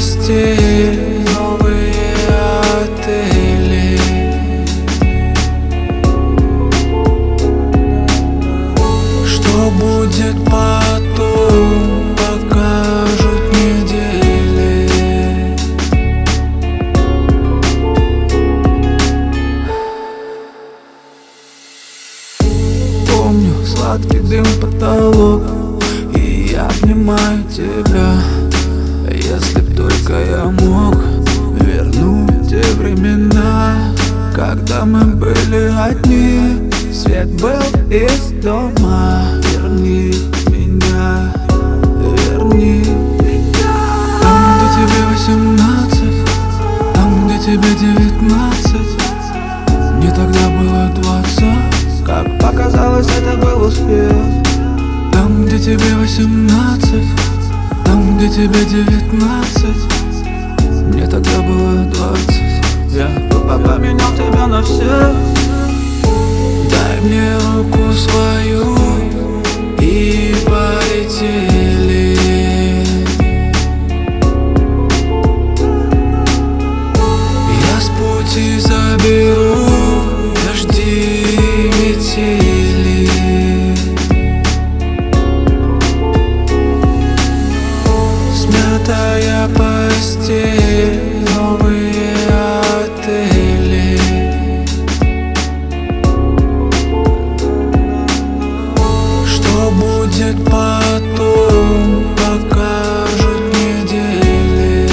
постель, новые отели. Что будет потом, покажут недели. Помню сладкий дым, потолок, и я обнимаю тебя. Если б только я мог вернуть те времена, когда мы были одни, свет был из дома. Верни меня, верни меня. Там, где тебе 18, там, где тебе 19, мне тогда было 20. Как показалось, это был успех. Там, где тебе 18, там, где тебе 19, мне тогда было 20. Я тупо поменял тебя на всех. Дай мне руку свою и полетели. Я с пути заберу дожди, метели. Смятая постель, новые отели. Что будет потом, покажут недели.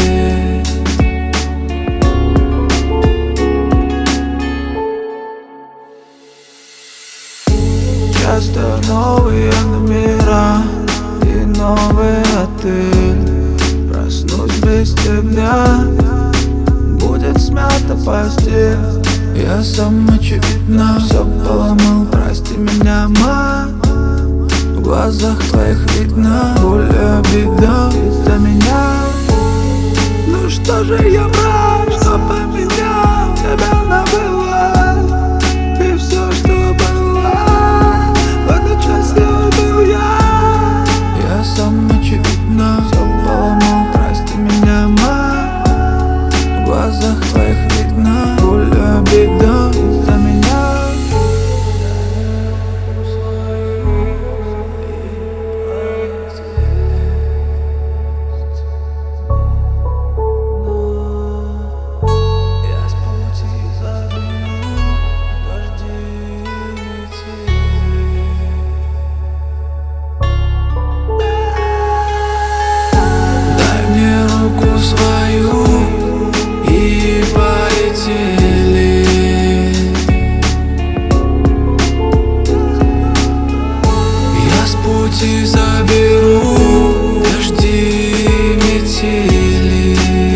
Часто новые номера и новый отель. Проснусь без тебя, будет смята постель. Я сам очевидно все поломал, прости меня, мать. В глазах твоих видно боль и обида из-за меня. Ну что же я брат, что поменял тебя на было. И все, что было, в этот час я был я. Я сам очевидно все поломал, прости меня, мать. В глазах твоих видно боль и обида из-за меня. Свою и полетели. Я с пути заберу дожди, метели.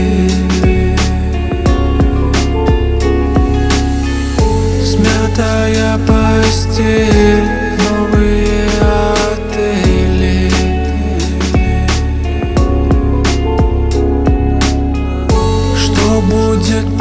Смятая постель, новые отели. Что будет